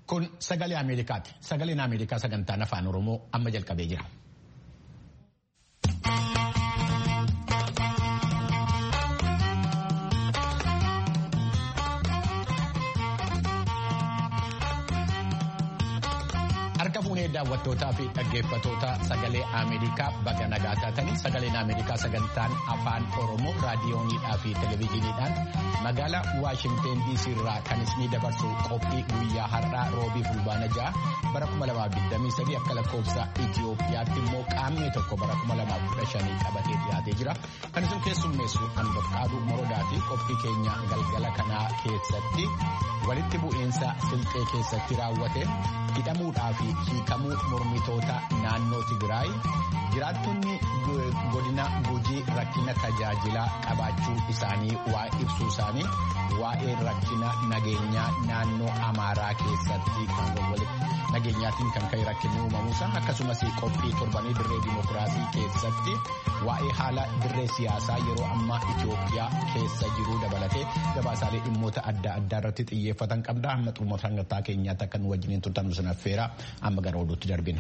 Kun sagalee Ameerikaati. Sagaleen Ameerikaa sagantaan afaan Oromoo amma jalqabee jira. Harka fuunee daawwattootaa fi dhaggeeffattoota sagalee Ameerikaa baga nagaa taatanii sagaleen Ameerikaa sagantaan afaan Oromoo raadiyooniidhaa fi televezyiiniidhaan magaalaa Waashingteen DC irraa kan isinii dabarsu qophii guyyaa har'aa roobii fulbaana 6 bara 2023 akka lakkoofsa Itiyoophiyaatti immoo qaamni tokko bara 2015 qabatee dhiyaatee jira. Kan isin keessummeessu Anbaqaaduu Morodaa fi qophii keenya galgala kanaa keessatti walitti bu'iinsa Silxee keessatti raawwate hidhamuudhaa fi hiikamuu mormitoota naannoo Tigraay jiraattonni godina Gujii rakkina tajaajilaa qabaachuu isaanii ibsuu isaanii waa'ee rakkina nageenyaa naannoo Amaaraa keessatti nageenyaatiin kan ka'e rakkinni uumamuusaa akkasumas qophii torbanii dirree dimokiraasii keessatti waa'ee haala dirree siyaasaa yeroo ammaa Itoophiyaa keessa jiru dabalatee gabaasaalee dhimmoota adda addaa irratti xiyyeeffatan qabna. Amma xumura sagantaa keenyaatti akka nu wajjiniin turtan nu affeera. Amma gara oduutti darbina.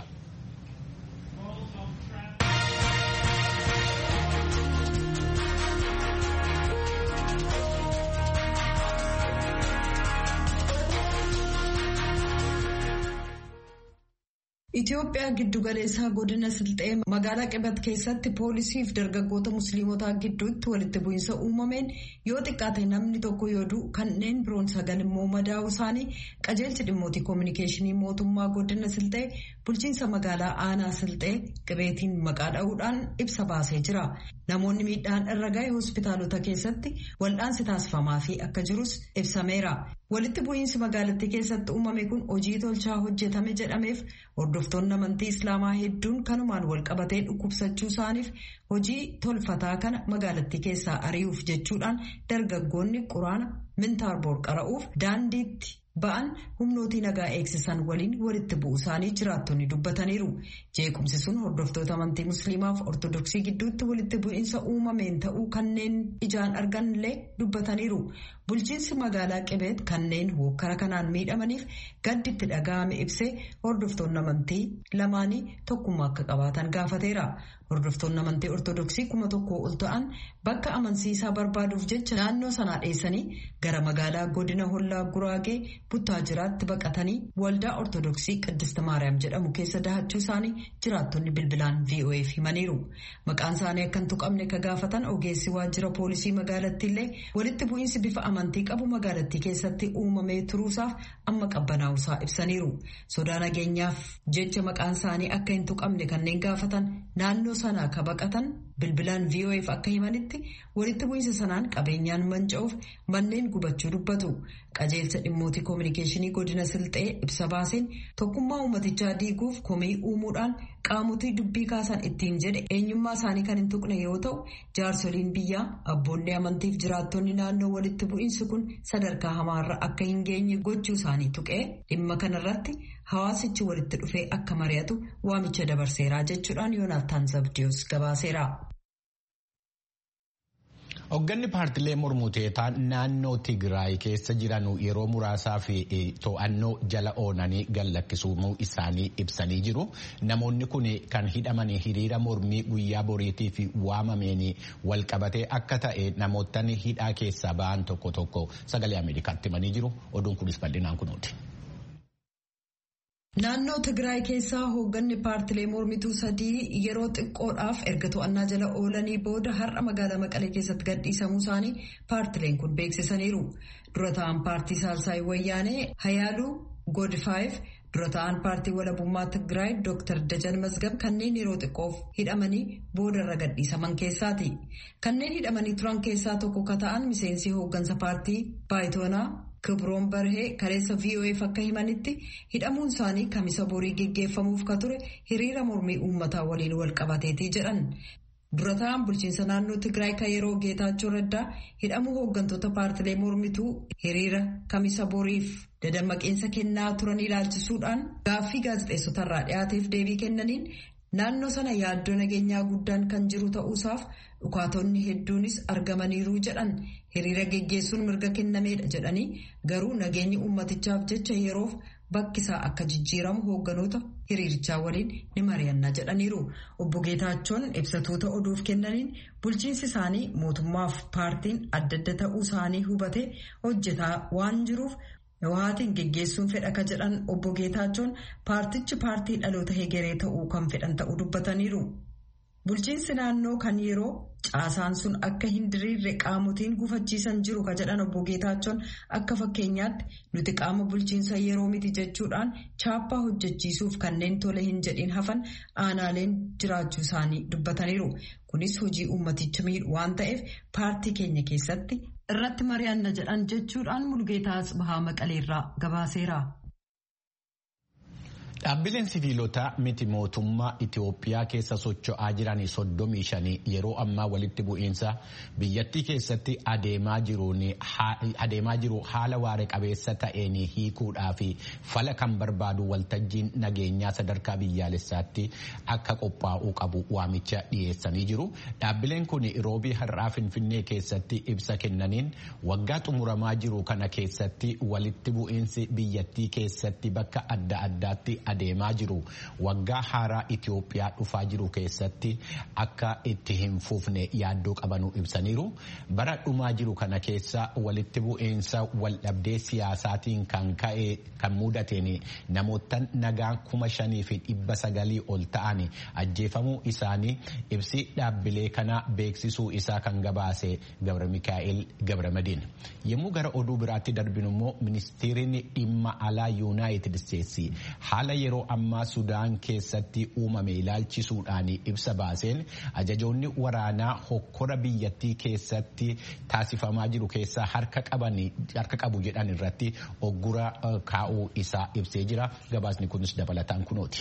Itoophiyaa giddugaleessaa godina Silxee magaalaa Qibat keessatti poolisiif dargaggoota musliimotaa gidduutti walitti bu'iinsa uumameen yoo xiqqaate namni tokko yoo du'u kanneen biroon 9 immoo madaa'uu isaanii qajeelchi dhimmoota koominikeeshinii mootummaa godina Silxee bulchiinsa magaalaa aanaa Silxee Qibeetiin maqaa dha'uudhaan ibsa baasee jira. Namoonni miidhaan irra ga'e hospitaalota keessatti wal'aansi taasifamaa fi akka jirus ibsameera. Walitti bu'iinsi magaalattii keessatti uumame kun hojii tolchaa hojjetame jedhameef hordoftoonni amantii Islaamaa hedduun kanumaan wal qabatee dhukkubsachuu isaaniif hojii tolfataa kana magaalattii keessaa ari'uuf jechuudhaan dargaggoonni quraana mintaarboor qara'uuf daandiitti ba'an humnootii nagaa eegsisan waliin walitti bu'uu isaanii jiraattonni dubbataniiru. Jeequmsi sun hordoftoota amantii musliimaaf ortodoksii gidduutti walitti bu'iinsa uumameen ta'uu kanneen ijaan arganillee dubbataniiru. Bulchiinsi magaalaa Qibeet kanneen hokkara kanaan miidhamaniif gadditti dhaga'ame ibsee hordoftoonni amantii lamaanii tokkummaa akka qabaatan gaafateera. Hordoftoonni amantii ortodoksii 1,000 ol ta'an bakka amansiisaa barbaaduuf jecha naannoo sanaa dheessanii gara magaalaa godina Hollaa Guraagee Buttaajiraatti baqatanii waldaa ortodoksii Qiddist Maariyaam jedhamu keessa dahachuu isaanii jiraattonni bilbilaan VOA'f himaniiru. Maqaan isaanii akka hin tuqamne ka gaafatan ogeessi waajjira poolisii magaalattiillee walitti bu'iinsi bifa amantii qabu magaalattii keessatti uumamee turuusaaf amma qabbanaa'uusaa ibsaniiru. Sodaa nageenyaaf jecha maqaan isaanii akka hin tuqamne kanneen gaafatan naannoo sanaa ka baqatan bilbilaan VOA'f akka himanitti walitti bu'iinsa sanaan qabeenyaan manca'uuf manneen gubachuu dubbatu. Qajeelcha dhimmoota koominikeeshinii godina Silxee ibsa baaseen tokkummaa uummatichaa diiguuf komii uumuudhaan qaamotii dubbii kaasan ittiin jedhe eenyummaa isaanii kan hin tuqne yoo ta'u jaarsoliin biyyaa abboonni amantiif jiraattonni naannoo walitti bu'iinsi kun sadarkaa hamaarra akka hin geenye gochuu isaanii tuqee dhimma kanarratti hawaasichi walitti dhufee akka mari'atu waamicha dabarseeraa jechuudhaan Yoonaataan Zabdiyoos gabaaseera. Hoogganni paartilee mormitoota naannoo Tigraay keessa jiran yeroo muraasaa fi to'annoo jala oolanii gallakkisuu isaanii ibsanii jiru. Namoonni kun kan hidhaman hiriira mormii guyyaa boriitii fi waamameen wal qabatee akka ta'e namootni hidhaa keessaa ba'an tokko tokko sagalee Ameerikaatti himanii jiru. Oduun kunis bal'inaan kunuuti. Naannoo Tigraay keessaa hoogganni paartilee mormituu 3 yeroo xiqqoodhaaf erga to'annaa jala oolanii booda har'a magaalaa Maqalee keessatti gadhiisamuu isaanii paartileen kun beeksisaniiru. Dura ta'an paartii Saalsaay Wayyaanee Hayaaluu Godfaayeef dura ta'an paartii walabummaa Tigraay Dr. Dajan Mazgab kanneen yeroo xiqqoof hidhamanii boodarra gadhiisaman keessaati. Kanneen hidhamanii turan keessaa tokko ka ta'an miseensi hooggansa paartii Baayitoonaa Kibroon Barhee kaleessa VOA'f akka himanitti hidhamuun isaanii kamisa borii geggeeffamuuf ka ture hiriira mormii uummataa waliin wal qabateetii jedhan. Dura ta'an bulchiinsa naannoo Tigraay kan yeroo Geetaachoo Raddaa hidhamuu hooggantoota paartilee mormituu hiriira kamisa boriif dadammaqiinsa kennaa turan ilaalchisuudhaan gaaffii gaazexeessotarraa dhiyaateef deebii kennaniin naannoo sana yaaddoo nageenyaa guddaan kan jiru ta'uusaaf dhukaatonni hedduunis argamaniiru jedhan. Hiriira geggeessuun mirga kennameedha jedhanii garuu nageenyi uummatichaaf jecha yeroof bakkisaa akka jijjiiramu hoogganoota hiriirichaa waliin ni mari'anna jedhaniiru. Obbo Geetaachoon ibsatoota oduuf kennaniin bulchiinsi isaanii mootummaaf paartiin adda adda ta'uu isaanii hubatee hojjetaa waan jiruuf Hawaatiin geggeessuun fedha ka jedhan obbo Geetaachoon paartichi paartii dhaloota hegeree ta'uu kan fedhan ta'uu dubbataniiru. Bulchiinsi naannoo kan yeroo caasaan sun akka hin diriirre qaamotiin gufachiisan jiru ka jedhan obbo Geetaachoon akka fakkeenyaatti nuti qaama bulchiinsa yeroo miti jechuudhaan chaappaa hojjechiisuuf kanneen tole hin jedhin hafan aanaaleen jiraachuu isaanii dubbataniiru. Kunis hojii uummaticha miidhu waan ta'eef paartii keenya keessatti irratti mari'anna jedhan jechuudhaan Mulgeetaa Bahaa Maqaleerraa gabaaseera. Dhaabbileen siviilotaa miti mootummaa Itoophiyaa keessa socho'aa jiran 35 yeroo ammaa walitti bu'iinsa biyyattii keessatti adeemaa jiru haala waare qabeessa ta'een hiikuudhaa fi fala kan barbaadu waltajjiin nageenyaa sadarkaa biyyaalessaatti akka qophaa'uu qabu waamicha dhiyeessanii jiru. Dhaabbileen kun roobii har'aa Finfinnee keessatti ibsa kennaniin waggaa xumuramaa jiru kana keessatti walitti bu'iinsi biyyattii keessatti bakka adda addaatti adeemaa jiru waggaa haaraa Itoophiyaa dhufaa jiru keessatti akka itti hin fufne yaaddoo qabanuu ibsaniiru. Bara dhumaa jiru kana keessa walitti bu'iinsa waldhabdee siyaasaatiin kan ka'e kan mudateen namoota nagaa 5,900 ol ta'an ajjeefamuu isaanii ibsi dhaabbilee kana beeksisuu isaa kan gabaase Gabra Mikaa'el Gabramadiin. Yommuu gara oduu biraatti darbinu immoo ministeerri dhimma alaa Yuunaayitid Isteetsi haala yeroo ammaa Sudaan keessatti uumame ilaalchisuudhaan ibsa baaseen ajajoonni waraanaa hokkora biyyattii keessatti taasifamaa jiru keessaa harka qabu jedhan irratti oggura kaa'uu isaa ibsee jira. Gabaasni kunis dabalataan kunooti.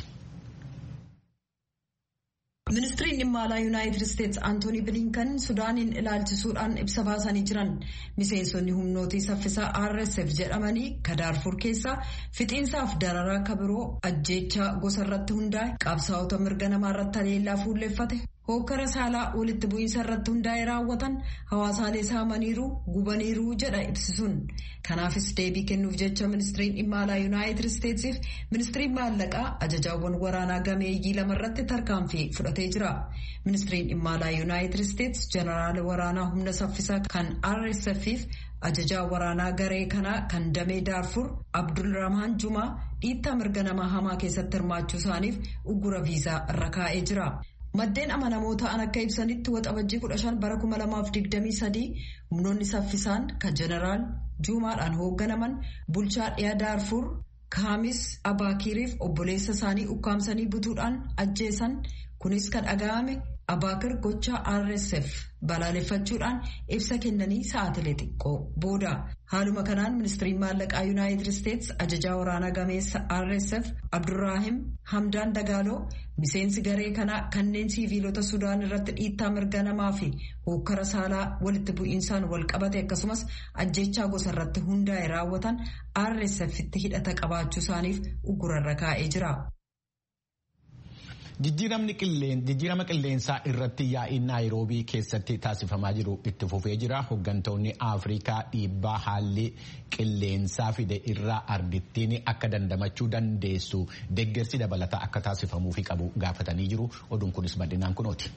Ministiriin dhimma alaa Yuunaayitid Isteetsi Antoonii Bilinkan Sudaaniin ilaalchisuudhaan ibsa baasanii jiran miseensonni humnootii saffisaa RSF jedhamanii Daarfur keessaa fixiinsaaf dararaa kabiroo ajjeechaa gosa irratti hundaa'e qabsaa'ota mirga namaa irratti haleellaa fuulleffate hokkara saalaa walitti bu'iinsa irratti hundaa'e raawwatan hawaasaalee saamaniiru gubaniiru jedha ibsisuun. Kanaafis deebii kennuuf jecha ministiriin dhimma alaa Yuunaayitid Isteetsiif ministiriin maallaqaa ajajaawwan waraanaa gameeyyii lamarratti tarkaanfii fudhatee jira. Ministiriin dhimma alaa Yuunaayitid Isteets jeneraala waraanaa humna saffisaa kan RSF'if ajajaa waraanaa garee kanaa kan damee Daarfur Abdulrahmaan Jumaa dhiittaa mirga namaa hamaa keessatti hirmaachuu isaaniif uggura viizaa irra kaa'ee jira. Maddeen amanamoo ta'an akka ibsanitti waxabajjii 15 bara 2023 humnoonni saffisaan kan jeneraal Jumaadhaan hoogganaman bulchaa dhiyaa Daarfur Kaamis Abaakiriif obboleessa isaanii ukkaamsanii butuudhaan ajjeesan. Kunis kan dhaga'ame Abaakir gochaa RSF balaaleffachuudhaan ibsa kennanii sa'aatilee xiqqoo booda. Haaluma kanaan ministiriin maallaqaa Yuunaayitid Isteets ajajaa waraanaa gameessa RSF Abdurraahim Hamdaan Dagaaloo miseensi garee kanaa kanneen siviilota Sudaan irratti dhiittaa mirga namaa fi hokkara saalaa walitti bu'iinsaan wal qabate akkasumas ajjeechaa gosa irratti hundaa'e raawwatan RSFitti hidhata qabaachuu isaaniif uggurarra kaa'ee jira. Jijjiirama qilleensaa irratti yaa'ii Naayiroobii keessatti taasifamaa jiru itti fufee jira. Hooggantoonni Afrikaa dhiibbaa haalli qilleensaa fide irraa ardittiin akka dandamachuu dandeessu deeggarsi dabalataa akka taasifamuufi qabu gaafatanii jiru. Oduun kunis bal'inaan kunooti.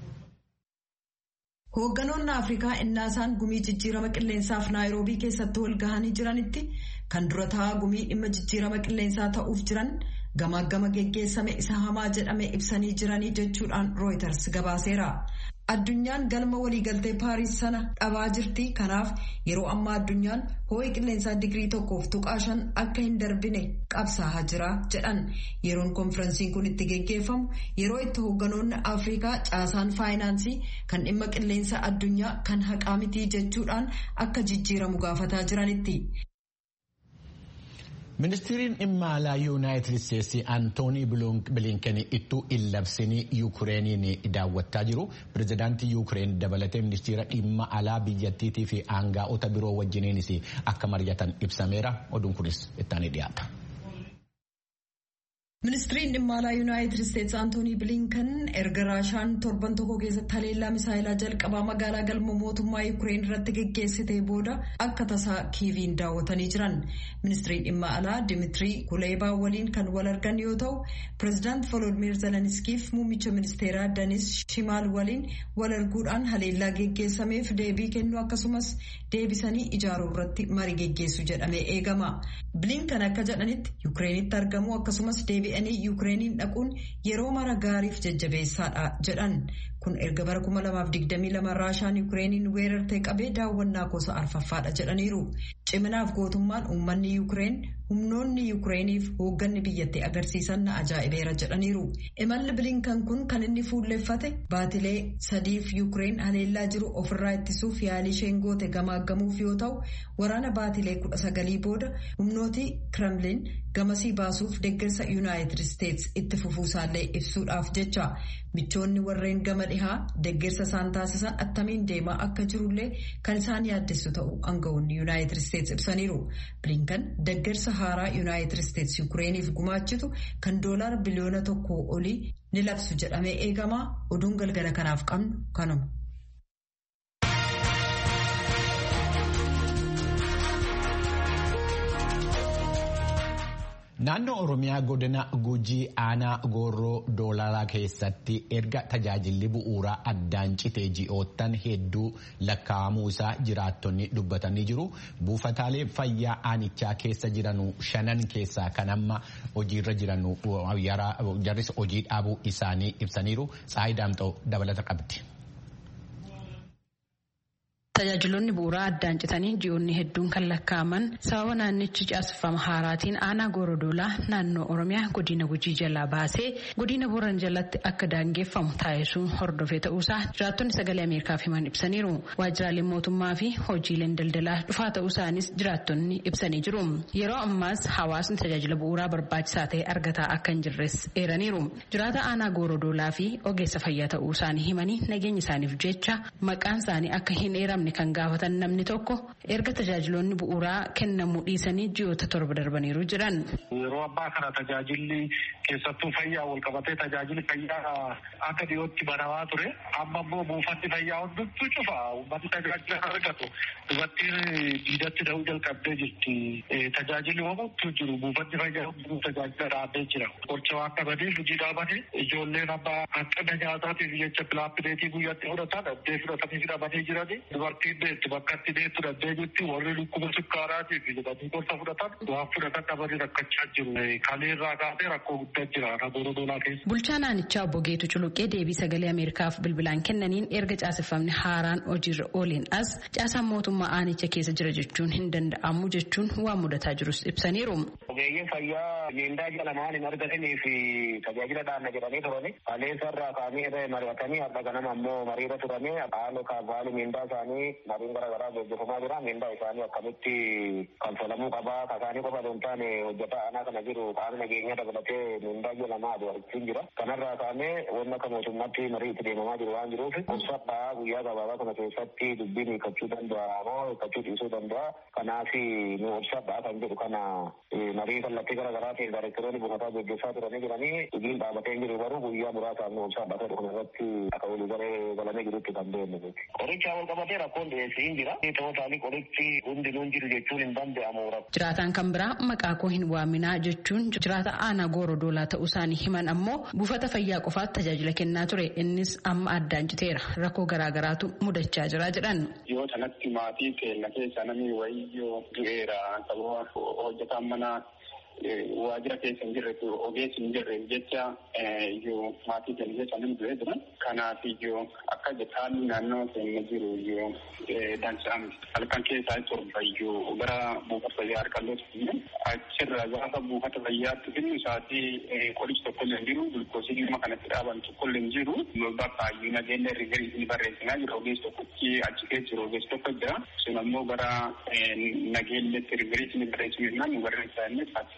Hoogganoonni Afrikaa innaasaan gumii jijjiirama qilleensaaf Naayiroobii keessatti wal gahanii jiranitti kan dura taa'aa gumii dhimma jijjiirama qilleensaa ta'uuf jiran gama geggeessame isa hamaa jedhame ibsanii jiranii jechuudhaan Reuters gabaaseera. Addunyaan galma waliigaltee Paariis sana dhabaa jirti. Kanaaf yeroo ammaa addunyaan ho'i qilleensaa digirii 1.5 akka hin darbine qabsaa'aa jira jedhan. Yeroon konferensiin kun itti geggeeffamu yeroo itti hoogganoonni Afrikaa caasaan faayinaansii kan dhimma qilleensa addunyaa kan haqaa mitii jechuudhaan akka jijjiiramu gaafataa jiranitti. Ministeerri dhimma alaa Yuunaayitid Isteetsi Antoonii Bilinken ittuu hin labsinii Yuukireeniin daawwachaa jiru. Pireezidaantii Yuukireen dabalatee ministeera dhimma alaa biyyattiitii fi aangaa'ota biroo wajjiniinis akka mari'atan ibsameera. Oduun kunis ittaanii dhiyaata. Ministiriin dhimma alaa Yuunaayitid Isteetsi Antoonii Bilinkan erga Raashaan torban tokko keessatti haleellaa misaayilaa jalqabaa magaalaa galma mootummaa Yuukireen irratti geggeessitee booda akka tasaa Kiiviin daawwatanii jiran. Ministiriin dhimma alaa Dimiitirii Kuleebaa waliin kan wal argan yoo ta'u, Pireezidaant Volodimiir Zelenskiif muummicha ministeeraa Denis Shimaal waliin wal arguudhaan haleellaa geggeessameef deebii kennu akkasumas deebisanii ijaaruu irratti marii geggeessu jedhamee eegama. Bilinkan akka jedhanitti Yuukireenitti argamu akkasumas deebi'anii Yuukireeniin dhaquun yeroo mara gaariif jajjabeessaadha jedhan. Kun erga bara 2022 Raashaan Yuukireeniin weerartee qabee daawwannaa gosa arfaffaadha jedhaniiru. Ciminaaf gootummaan uummanni Yuukireen humnoonni Yuukireeniif hoogganni biyyattii agarsiisan na ajaa'ibeera jedhaniiru. Imalli Bilinkan kun kan inni fuulleffate baatilee sadiif Yuukireen haleellaa jiru ofirraa ittisuuf yaalii isheen goote gamaaggamuuf yoo ta'u, waraana baatilee 19 booda humnooti Kremlin gamasii baasuuf deeggarsa Yuunaayitid Isteetsi itti fufuusaallee ibsuudhaaf jecha. Michoonni warreen gama dhihaa deeggarsa isaan taasisan attamiin deemaa akka jirullee kan isaan yaaddessu ta'u aangawoonni Yuunaayitid Isteetsi ibsaniiru. Bilinkan deeggarsa haaraa Yuunaayitid Isteetsi Yuukireeniif gumaachitu kan $1 biliyoona olii ni labsu jedhamee eegama. Oduun galgala kanaaf qabnu kanuma. Naannoo Oromiyaa godina Gujii aanaa Gooroo Doolaa keessatti erga tajaajilli bu'uuraa addaan citee ji'oottan hedduu lakkaa'amuu isaa jiraattonni dubbatanii jiru. Buufataalee fayyaa aanichaa keessa jiranu 5 keessaa kan amma hojiirra jiranu jarris hojii dhaabuu isaanii ibsaniiru. Tsaayi Daamxoo dabalata qabdi. Tajaajiloonni bu'uuraa addaan citanii ji'oonni hedduun kan lakkaa'aman sababa naannichi caaseffama haaraatiin aanaa Goorodoolaa naannoo Oromiyaa godina Gujii jalaa baasee godina Booran jalatti akka daangeffamu taasisuun hordofee ta'uusaa jiraattonni sagalee Ameerikaaf himan ibsaniiru. Waajjiraaleen mootummaa fi hojiileen daldalaa dhufaa ta'uusaanis jiraattonni ibsanii jiru. Yeroo ammaas hawaasni tajaajila bu'uuraa barbaachisaa ta'e argataa akka hin jirres eeraniiru. Jiraata aanaa Goorodoolaa fi ogeessa fayyaa ta'uu isaanii himanii nageenya isaaniif jecha maqaan isaanii akka hin eeramne kan gaafatan namni tokko erga tajaajiloonni bu'uuraa kennamuu dhiisanii ji'oota 7 darbaniiru jiran. Yeroo abbaa kana tajaajilli keessattuu fayyaa wal qabatee tajaajilli fayyaa akka dhiyootti banamaa ture. Amma immoo buufanni fayyaa hundumtuu cufa. Uummanni tajaajila argatu. Dubartiin diidatti da'uu jalqabdee jirti. Tajaajilli homtuu jiru. Buufanni fayyaa hundumtuu tajaajila dhaabee jira. Qoricha waan qabaniif hojii dhaabanii ijoolleen amma hanqina nyaataatiif jecha pilaappineetii guyyaatti fudhatan addee fudhatanii hidhamanii jirani. Dubartiin deettu bakka itti deettu dandee jirti. Warri dhukkuba sukkaaraatiif jedhanii gorsa fudhatan waan fudhatan dhabanii rakkachaa jiru. Kaleerraa kaasee rakkoo guddaa jira Goorodoolaa keessa. Bulchaan aanichaa obbo Geetu Culuqqee deebii sagalee Ameerikaaf bilbilaan kennaniin erga caaseffamni haaraan hojiirra ooleen as caasaan mootummaa aanicha keessa jira jechuun hin danda'amu jechuun waan mudataa jirus ibsaniiru. Ogeeyyiin fayyaa miindaa jala maal hin argatanii fi tajaajila dhaanna jedhanii turani. Kaleessarraa kaanii irra mari'atanii har'a ganama ammoo mariirra turanii haala kaafaalii miindaa isaanii mariin garaagaraa gaggeeffamaa jira. Miindaa isaanii akkamitti kanfalamuu qabaa kasaanii qofa osoo hin taane hojjetaa aanaa kana jiru qaama nageenyaa dabalatee miindaa jalamaa adeemsifamaa jira. Kanarraa kaanee wanna akka mootummaatti marii itti deemamaa jiru waan jiruuf obsadhaa guyyaa gabaabaa kana keessatti dubbiin hiikkachuu danda'a moo hiikkachuu dhiisuu danda'a. Kanaaf nu obsadhaa kan jedhu kana marii kallattii garaagaraatiin daayirekteroonni buufataa gaggeessaa turanii jiranii hojiin dhaabatee jiru garuu guyyaa muraasaan nu obsadhaa ta'u kanarratti akka walii galamee jirutti kan deemnu. Qoricha wal qabatee rakkoon dhiyeessii hin jira. Ta'anii qorichi hundinuu jiru jechuun hin danda'amu. Jiraataan kan biraa maqaa koo hin waaminaa jechuun jiraata aanaa Goorodoolaa ta'uu isaanii himan ammoo buufata fayyaa qofaatti tajaajila kennaa ture innis amma addaan citeera rakkoo garaagaraatu mudachaa jira jedhan. Yoo sanatti maatii keenya keessa namni wayyoo du'eera sababa hojjetaan manaa waajjira keessa hin jirre ogeessi hin jirre jecha iyyuu maatii keenya keessa namni du'ee jiran. Kanaaf iyyuu akka haalli naannoo keenya jiru iyyuu dansa'ame halkan keessaa torba iyyuu gara buufata fayyaa harkallootti achirra gaafa buufata fayyaatti finnu isaatii qorichi tokko illee hin jiru gulkoosii dhimma kanatti dhaaban tokko illee hin jiru bakka iyyuu nageenya rigarii ni barreessinaa jira ogeessi tokkochi achi keessa jiru ogeessi tokko jira sun ammoo gara nageenyatti rigarii ni barreessinu nu barreessaa inni taasisa.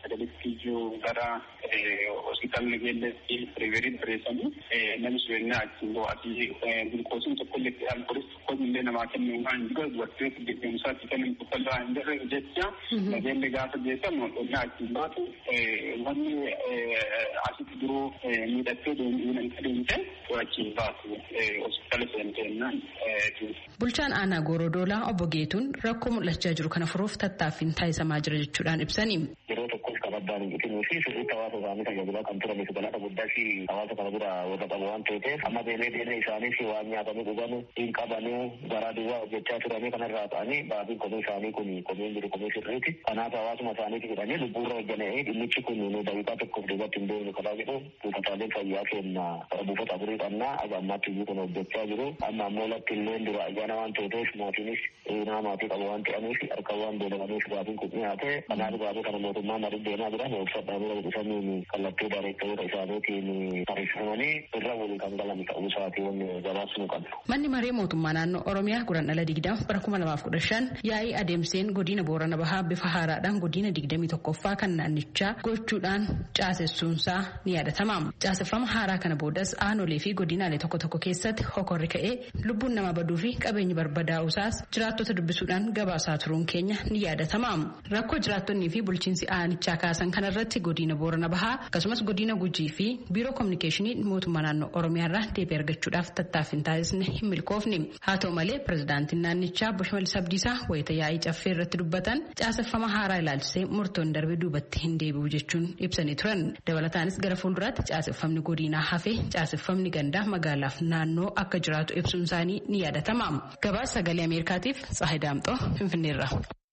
sagalitti iyyuu gara hospitaalli geelletti riiveriin bareessanii namni sireenyaa achiin bo'aatii gulukoosiin tokkollee alkooliis tokkollee namaa kennuu waan jiru dubartii deddeemsaatti kennan tokkollee waan jirre jecha nageenya gaafa geessamu dhonnaa achiin baatu wanni asitti duruu miidhattee deemtee achiin baatu hospitaala seenteennan. Bulchaan aanaa Goorodoolaa obbo Geetuun rakkoo mul'achaa jiru kana furuuf tattaaffiin taasisamaa jira jechuudhaan ibsanii. Yeroo tokkos kabaddaan guutuu fi sirriitti hawaasa isaanii tajaajilaa kan turanii fi bal'aata guddaa fi hawaasa kana bira warra qabu waan ta'eef amma deemee isaaniif waan nyaatanii dhugan hin qabanuu garaa duwwaa hojjechaa turanii kanarraa ta'anii baabiin komii isaanii kun komiin jiru komii sirriiti. Kanaaf hawaasuma isaaniitti jedhanii lubbuurra hojjanee dhimmichi kun daqiiqaa tokkoof duubatti hin deemne karaa jedhu buufataaleen fayyaa kenna buufata afurii qabnaa aga ammaatti iyyuu kun hojjechaa jiru. Amma ammoo latti illee dura ayyaana waan ta'eef mootiinis maatii qabu waan ta'aniif harka waan beelamaniif baabiin kun dhiyaate kanaaf baabii kana mootummaa marii deemaa jira moofsadhaanii isaniin kallattii daareektaroota isaaniitiin taasifamanii irra walii kan galan ta'uu isaatii wanni gabaasnu qabdu. Manni maree mootummaa naannoo Oromiyaa Guraandhala 20 bara 2015 yaa'ii adeemseen godina Boorana Bahaa bifa haaraadhaan godina 21ffaa kan naannichaa gochuudhaan caasessuunsaa ni yaadatama. Caaseffama haaraa kana boodas aanolee fi godinaalee tokko tokko keessatti hokorri ka'ee lubbuun nama baduu fi qabeenyi barbadaa'uusaas jiraattota dubbisuudhaan gabaasaa turuun keenya ni yaadatama. Rakkoo jiraattonnii fi bulchiinsi aanichaa kaasan kanarratti godina Boorana Bahaa akkasumas godina Gujii fi biiroo kominikeeshinii mootummaa naannoo Oromiyaarraa deebii argachuudhaaf tattaaffiin taasisne hin milkoofne. Haa ta'u malee pirezidaantiin naannichaa Obbo Shimallis Abdiisaa wayita yaa'ii caffee irratti dubbatan caaseffama haaraa ilaalchisee murtoon darbe duubatti hin deebi'u jechuun ibsanii turan. Dabalataanis gara fuulduraatti caaseffamni godinaa hafee caaseffamni gandaa magaalaaf naannoo akka jiraatu ibsuun isaanii ni yaadatama. Gabaasa sagalee Ameerikaatiif Tsahayi Daamxoo Finfinneerra.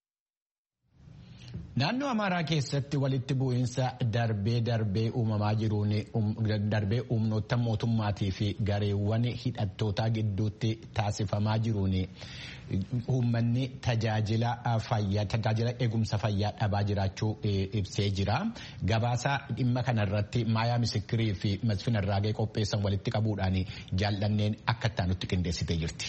Naannoo Amaaraa keessatti walitti bu'iinsa darbee uumamaa jiruun darbee humnoota mootummaatii fi gareewwan hidhattootaa gidduutti taasifamaa jiruun uummanni tajaajila eegumsa fayyaa dhabaa jiraachuu ibsee jira. Gabaasa dhimma kanarratti Maayaa Misikirii fi Masfin Arraagee qopheessan walitti qabuudhaan jaallanneen akka itti qindeessitee jirti.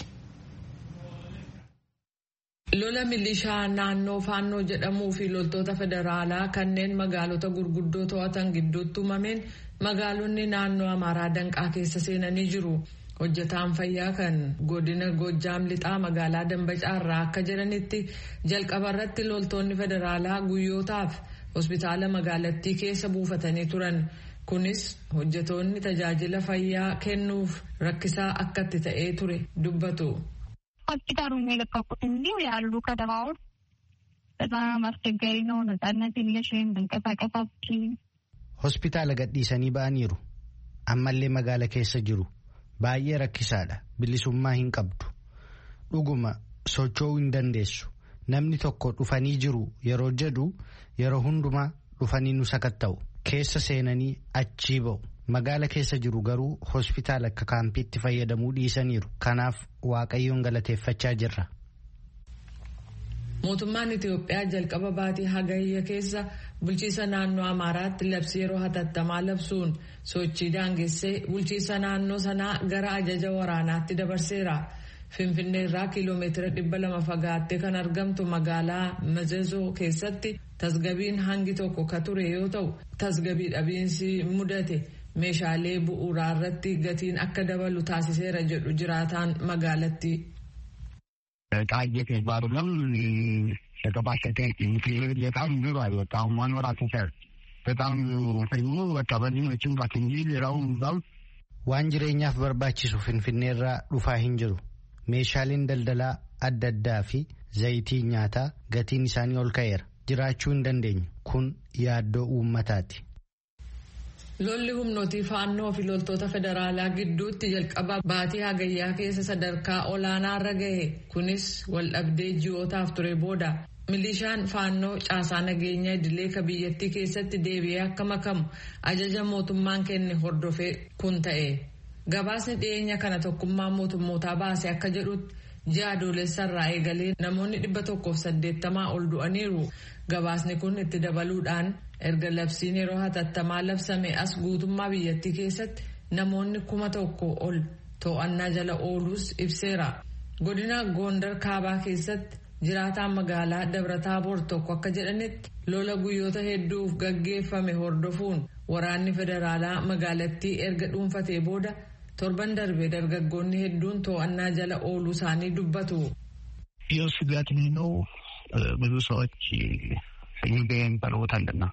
Lola milishaa naannoo Faannoo jedhamuu fi loltoota federaalaa kanneen magaalota gurguddoo to'atan gidduutti uumameen magaalonni naannoo Amaaraa danqaa keessa seenanii jiru. Hojjetaan fayyaa kan godina Goojjaam lixaa magaalaa Dambacaarraa akka jedhanitti jalqabarratti loltoonni federaalaa guyyootaaf hospitaala magaalattii keessa buufatanii turan. Kunis hojjetoonni tajaajila fayyaa kennuuf rakkisaa akka itti ta'ee ture dubbatu. ሆስፒታሉን የለቀቁት እንዲሁ ያሉ ከተማዎች በጣም አስቸጋሪ ነው። ነጻነት የለሽም፣ መንቀሳቀስ አትችይም። hospitaala gadhiisanii ba'aniiru. ammallee magaala keessa jiru baay'ee rakkisaadha. bilisummaa hin qabdu. dhuguma socho'uu hin dandeessu. namni tokko dhufanii jiru yeroo jedhu yeroo hundumaa dhufanii nu sakatta'u. keessa seenanii achii ba'u. magaala keessa jiru garuu hospitaala akka kaampiitti fayyadamuu dhiisaniiru. kanaaf waaqayyoon galateeffachaa jirra. Mootummaan Itiyoophiyaa jalqaba baatii hagayya keessa bulchiisa naannoo Amaaraatti labsii yeroo hatattamaa labsuun sochii daangessee bulchiisa naannoo sanaa gara ajaja waraanaatti dabarseera. Finfinnee irraa kiiloomeetira 200 fagaattee kan argamtu magaalaa Mazezoo keessatti tasgabiin hangi tokko ka ture yoo ta'u tasgabii dhabiinsi mudate meeshaalee bu'uuraa irratti gatiin akka dabalu taasiseera jedhu jiraataan magaalattii. Taayee keessaaruudhaan የተባሸተ በጣም ብዙ አይወጣም ማኖራቱ በጣም ፈይሙ ወጣበኒ መቼም ባትንጂ ሌላው ዛው waan jireenyaaf barbaachisu finfinneerraa dhufaa hin jiru. meeshaaleen daldalaa adda addaa fi zayitii nyaataa gatiin isaanii ol ka'eera. jiraachuu hin dandeenyu. kun yaaddoo uummataati. Lolli humnootii Faannoo fi loltoota federaalaa gidduutti jalqaba baatii hagayyaa keessa sadarkaa olaanaarra gahe. kunis waldhabdee ji'ootaaf ture booda milishaan Faannoo caasaa nageenya idilee ka biyyattii keessatti deebi'ee akka makamu ajaja mootummaan kenne hordofee kun ta'e. Gabaasni dhiyeenya kana tokkummaa mootummootaa baase akka jedhutti ji'a adoolessarraa eegalee namoonni 180 ol du'aniiru. Gabaasni kun itti dabaluudhaan erga labsiin yeroo hatattamaa labsame as guutummaa biyyattii keessatti namoonni 1,000 ol to'annaa jala ooluus ibseera. Godina Gondar Kaabaa keessatti jiraataan magaalaa Dabra-Taaboor tokko akka jedhanitti lola guyyoota hedduuf gaggeeffame hordofuun waraanni federaalaa magaalattii erga dhuunfatee booda torban darbe dargaggoonni hedduun to'annaa jala ooluu isaanii dubbatu. Yoo sugaatiin ነው ብዙ ሰዎች ሰኝቤን በሮታልና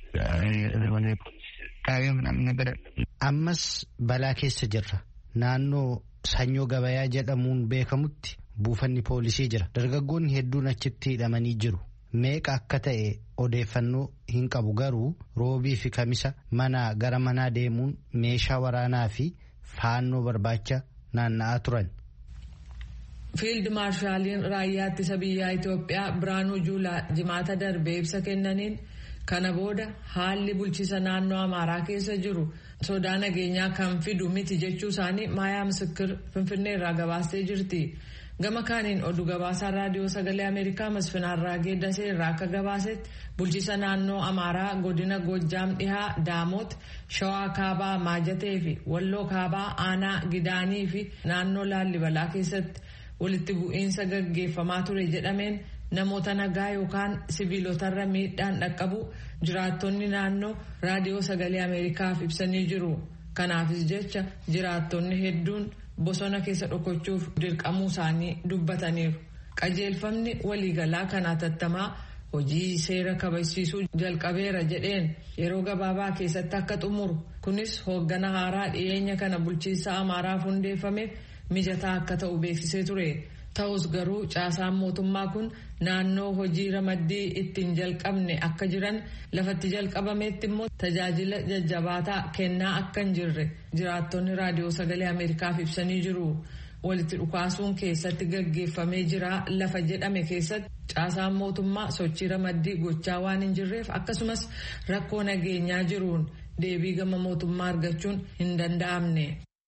ammas balaa keessa jirra. Naannoo Sanyoo Gabayaa jedhamuun beekamutti buufanni poolisii jira. Dargaggoonni hedduun achitti hidhamanii jiru. Meeqa akka ta'e odeeffannoo hin qabu garuu roobii fi kamisa manaa gara manaa deemuun meeshaa waraanaa fi faannoo barbaacha naanna'aa turan. Fiild maarshaaliin raayyaa ittisa biyyaa Itoophiyaa Biraanuu Juulaa jimaata darbee ibsa kennaniin kana booda haalli bulchiisa naannoo Amaaraa keessa jiru sodaa nageenyaa kan fidu miti jechuu isaanii Maayaa Misikir Finfinnee irraa gabaastee jirti. Gama kaaniin oduu gabaasaa raadiyoo sagalee Ameerikaa Masfinaan Raagee Dasee irraa akka gabaasetti bulchiisa naannoo Amaaraa godina Goojjaam dhihaa Daamoot, Shawaa Kaabaa Maajatee fi Walloo Kaabaa Aanaa Gidaanii fi naannoo Laallibalaa keessatti walitti bu'iinsa gaggeeffamaa ture jedhameen namoota nagaa yookaan sibiilotarra miidhaan dhaqqabu jiraattonni naannoo raadiyoo sagalee Ameerikaaf ibsanii jiru. Kanaafis jecha jiraattonni hedduun bosona keessa dhokachuuf dirqamuu isaanii dubbataniiru. Qajeelfamni waliigalaa kan hatattamaa hojii seera kabachiisuu jalqabeera jedheen yeroo gabaabaa keessatti akka xumuru kunis hooggana haaraa dhiyeenya kana bulchiinsa Amaaraaf hundeeffameef mijataa akka ta'u beeksisee ture. Ta'us garuu caasaan mootummaa kun naannoo hojii ramaddii ittiin jalqabne akka jiran lafatti jalqabameetti immoo tajaajila jajjabaataa kennaa akka hin jirre jiraattonni raadiyoo sagalee Ameerikaaf ibsanii jiru. Walitti dhukaasuun keessatti gaggeeffamee jira lafa jedhame keessatti caasaan mootummaa sochii ramaddii gochaa waan hin jirreef akkasumas rakkoo nageenyaa jiruun deebii gama mootummaa argachuun hin danda'amne.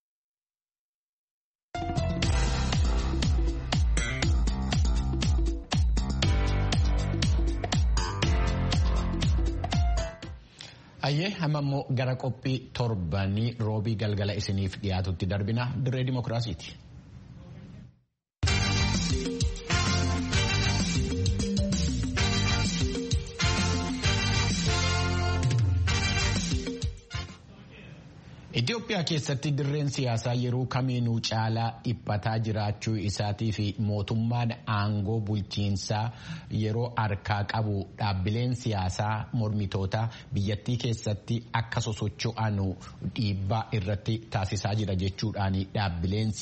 Ayyee amma immoo gara qophii torbanii roobii galgala isiniif dhiyaatutti darbina dirree dimokiraasiiti. Itoophiyaa keessatti dirreen siyaasaa yeroo kamiinuu caalaa dhiphataa jiraachuu isaatii fi mootummaan aangoo bulchiinsaa yeroo harkaa qabu dhaabbileen siyaasaa mormitoota biyyattii keessatti akka sosocho'an dhiibbaa irratti taasisaa jira jechuudhaan dhaabbileen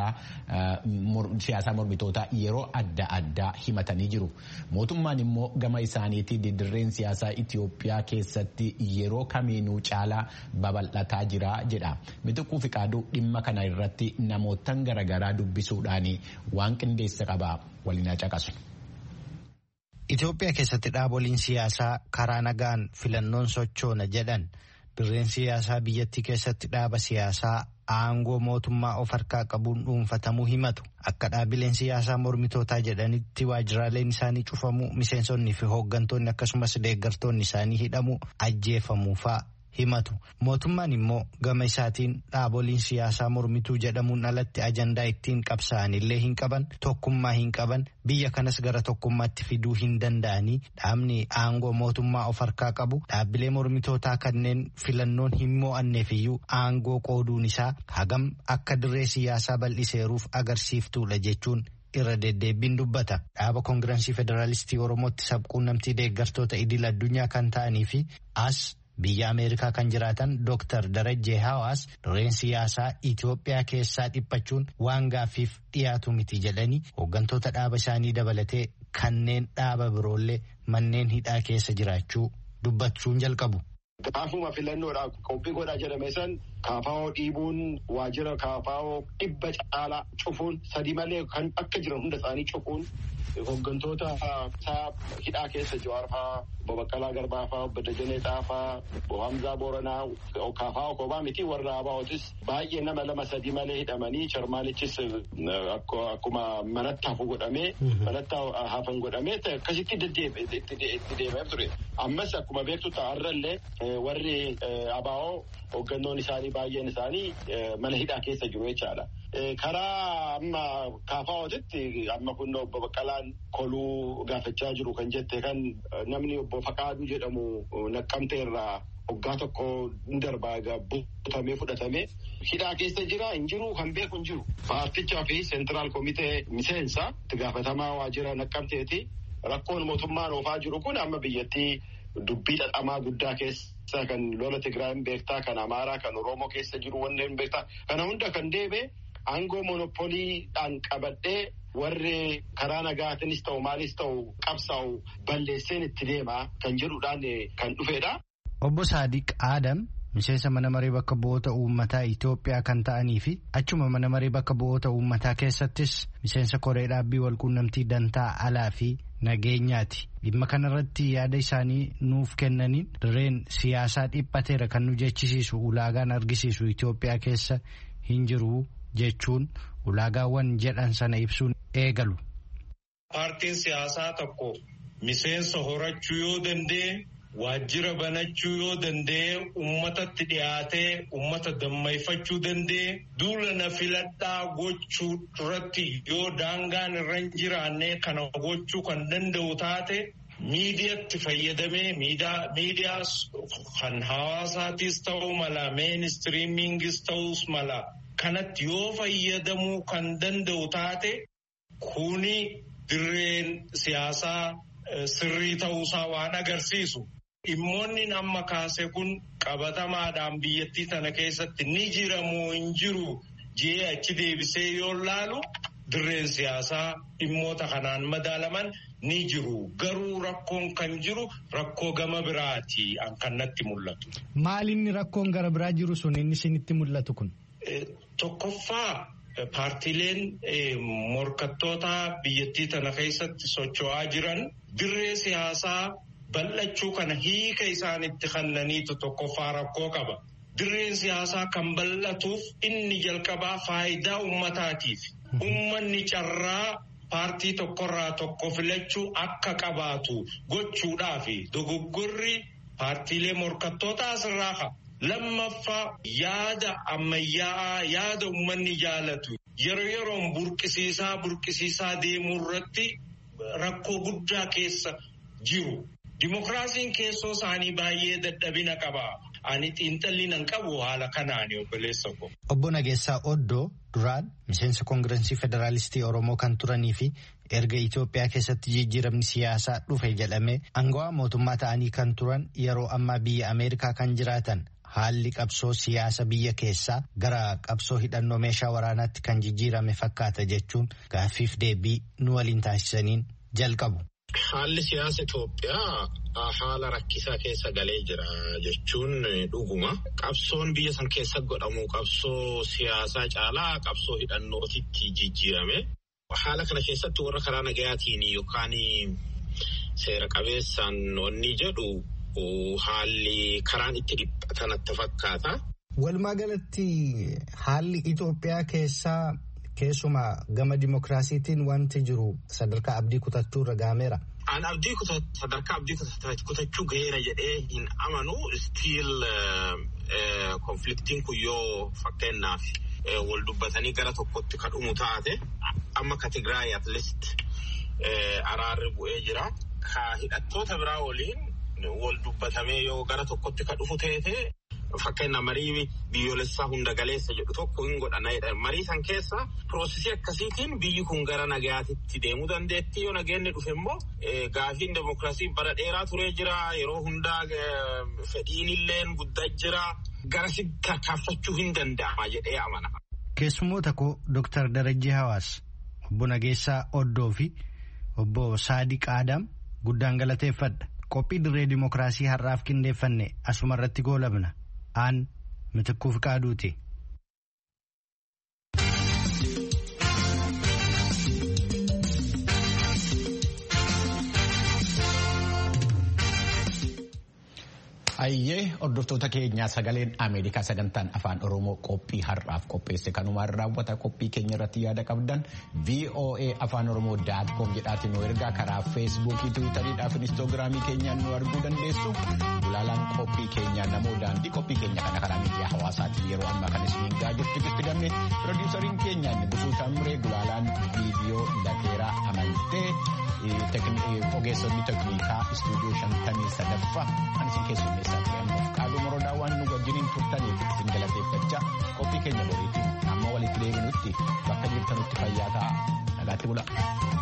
siyaasaa mormitoota yeroo adda addaa himatanii jiru. Mootummaan immoo gama isaaniitti dirreen siyaasaa Itoophiyaa keessatti yeroo kamiinuu caalaa babal'ataa jira jedha. Mitiquu Fiqaaduu dhimma kana irratti namootan garaagaraa dubbisuudhaan waan qindeessa qaba waliin caqasu. Itoophiyaa keessatti dhaaboliin siyaasaa karaa nagaan filannoon sochoona jedhan dirreen siyaasaa biyyattii keessatti dhaaba siyaasaa aangoo mootummaa of harkaa qabuun dhuunfatamuu himatu. Akka dhaabileen siyaasaa mormitootaa jedhanitti waajjiraaleen isaanii cufamuu, miseensonnii fi hooggantoonni akkasumas deeggartoonni isaanii hidhamuu, ajjeefamuu fa'a himatu. Mootummaan immoo gama isaatiin dhaaboliin siyaasaa mormituu jedhamuun alatti ajandaa ittiin qabsa'an illee hin qaban, tokkummaa hin qaban, biyya kanas gara tokkummaatti fiduu hin danda'anii dhaabni aangoo mootummaa of harkaa qabu dhaabbilee mormitootaa kanneen filannoon hin mo'anneef iyyuu aangoo qooduun isaa hagam akka dirree siyaasaa bal'iseeruuf agarsiiftuudha jechuun irra deddeebiin dubbata. Dhaaba Koongirensii Federaalistii Oromootti sabquunnamtii deeggartoota idil addunyaa kan ta'anii fi as biyya Ameerikaa kan jiraatan Dr. Darajjee Hawaas dirreen siyaasaa Itoophiyaa keessaa dhiphachuun waan gaaffiif dhiyaatu miti jedhanii hooggantoota dhaaba isaanii dabalatee kanneen dhaaba biroollee manneen hidhaa keessa jiraachuu dubbachuun jalqabu. Gaafuma filannoodhaaf qophii godhaa jedhame san kaafaa'oo dhiibuun waajjira kaafaa'oo 100 caalaa cufuun sadii malee kan akka jiran hunda isaanii cufuun hooggantoota isaa hidhaa keessa Jawaar fa'aa, Obbo Baqqalaa Garbaa fa'aa, Obbo Dajanee Xaafaa, Obbo Hamzaa Booranaa, kaafaa'oo kophaa miti warra ABO'tis baay'ee nama 2-3 malee hidhamanii charmaalichis akkuma manatti hafu godhamee manatti hafan godhamee akkasitti itti deemaa ture. Ammas akkuma beektu ta'arrallee warri ABO hooggannoon isaanii baay'een isaanii mana hidhaa keessa jiru jechaadha. Karaa amma KFO'tti amma kun obbo Baqqalaan koluu gaafachaa jiru kan jette kan namni obbo Faqaaduu jedhamu Naqqamtee irraa waggaa tokko hin darbaa butamee fudhatamee hidhaa keessa jira hin jiru kan beeku hin jiru. Paartichaa fi seentiraal komitee miseensa itti gaafatamaa waajjira Naqqamteeti. Rakkoon mootummaan oofaa jiru kun amma biyyattii dubbii dhadhamaa guddaa keessa kan lola Tigraayii beektaa kan Amaaraa kan Oromoo keessa jiru wanneen beektaa kana hunda kan deebe aangoo monopoliidhaan qabadhee warri karaa nagaatinis ta'u maalis ta'u qabsaa'u balleesseen itti deemaa kan jedhuudhaan kan dhufedha. Obbo Saadiq Adam miseensa mana maree bakka bu'oota uummataa Itoophiyaa kan ta'anii fi achuma mana maree bakka bu'oota uummataa keessattis miseensa koree dhaabbii walquunnamtii dantaa alaa fi nageenyaati. Dhimma kanarratti yaada isaanii nuuf kennaniin dirreen siyaasaa dhiphateera kan nu jechisiisu ulaagaan argisiisu Itoophiyaa keessa hin jiru jechuun ulaagaawwan jedhan sana ibsuun eegalu. Paartiin siyaasaa tokko miseensa horachuu yoo danda'e waajjira banachuu yoo danda'e uummatatti dhiyaatee uummata dammeeffachuu danda'e duula na filadhaa gochuu irratti yoo daangaan irra hin jiraanne kana gochuu kan danda'u taate miidiyaatti fayyadamee miidiyaa kan hawaasaatiis ta'uu mala meenistriimiingis ta'uus mala kanatti yoo fayyadamuu kan danda'u taate kuni dirreen siyaasaa sirrii ta'uusaa waan agarsiisu. Dhimmoonni amma kaase kun qabatamaadhaan biyyattii tana keessatti ni jiramoo hin jiru jee achi deebisee yoo laalu dirreen siyaasaa dhimmoota kanaan madaalaman ni jiru. Garuu rakkoon kan jiru rakkoo gama biraati kan natti mul'atu. Maalinni rakkoon gara biraa jiru sun inni isinitti mul'atu kun? Tokkoffaa paartiileen morkattoota biyyattii tana keessatti socho'aa jiran dirree siyaasaa bal'achuu kana hiika isaanitti kennaniitu tokkoffaa rakkoo qaba. Dirreen siyaasaa kan bal'atuuf inni jalqabaa faayidaa uummataatiif. Uummanni carraa paartii tokkorraa tokko filachuu akka qabaatu gochuudhaafi dogoggorri paartiilee morkattootaa asirraa qaba. Lammaffaa yaada ammayyaa'aa yaada uummanni jaalatu yeroo yeroon burqisiisaa deemuu irratti rakkoo guddaa keessa jiru. Dimokiraasiin keessoo isaanii baay'ee dadhabina qaba. Ani xiinxalli nan qabu haala kanaani obboleessa ko. Obbo Nageessaa Oddoo duraan miseensa Koongirensii Federaalistii Oromoo kan turanii fi erga Itoophiyaa keessatti jijjiiramni siyaasaa dhufe jedhamee aangawaa mootummaa ta'anii kan turan yeroo ammaa biyya Ameerikaa kan jiraatan haalli qabsoo siyaasa biyya keessaa gara qabsoo hidhannoo meeshaa waraanaatti kan jijjiirame fakkaata jechuun gaaffiif deebii nu waliin taasisaniin jalqabu. Haalli siyaasa Itoophiyaa haala rakkisaa keessa galee jira jechuun dhuguma. Qabsoon biyya san keessa godhamu qabsoo siyaasaa caalaa qabsoo hidhannootitti jijjiirame. Haala kana keessatti warra karaa nagayaatiin yookaan seera qabeessaan wanni jedhu haalli karaan itti dhiphatan natti fakkaata. Walumaa galatti haalli Itoophiyaa keessaa keessumaa gama dimokiraasiitiin wanti jiru sadarkaa abdii kutachuu irra gaameera. An sadarkaa abdii kutachuu gaheera jedhee hin amanu stiil konfliktiin kun yoo fakkeenyaaf wal dubbatanii gara tokkotti kan dhumu taate amma ka Tigraay at least araarri bu'ee jira. Ka hidhattoota biraa waliin wal dubbatamee yoo gara tokkotti kan dhufu teete fakkeenya marii biyyoolessaa hunda galeessa jedhu tokko hin godhana. Marii san keessa piroosesii akkasiitiin biyyi kun gara nagayaatitti deemuu dandeetti. Yoo nageenni dhufe immoo gaafiin demokiraasii bara dheeraa turee jira. Yeroo hundaa fedhiin illeen guddaa jira. Garasi tarkaanfachuu hin danda'ama jedhee amana. Keessummoota koo Dr. Darajjii Hawaas, Obbo Nageessaa Oddoo fi Obbo Saadiq Adam guddaan galateeffadha. Qophii dirree dimokiraasii har'aaf qindeeffanne asuma irratti goolabna. Aan Mitikkuu Fiqaaduuti. Ayyee hordoftoota keenyaa sagaleen Ameerikaa sagantaan afaan Oromoo qophii har'aaf qopheesse kanumaan raawwata. Qophii keenya irratti yaada qabdan VOA afaan Oromoo.com jedhaatiin nu ergaa karaa feesbuukii, tiwiitariidhaa fi inistoogiraamii keenyaan nu arguu dandeessu. Gulaalaan qophii keenyaa namoo daandii qophii keenya kana karaa miidiyaa hawaasaatiin yeroo ammaa kan isiniin gahaa jirtu gitti gamne pirodiisariin keenya inni Busuu Taamuree, gulaalaan viidiyoo Lateeraa Amantee, ogeessonni tekniikaa istuudiyoo 53ffaa kan isin keessummeessaa turan Qaaluu Morodaa waan nu wajjiniin turtaniif isin galateeffachaa qophii keenya boriitiin amma walitti deebinutti bakka jirtanutti fayyaa ta'aa nagaatti bulaa.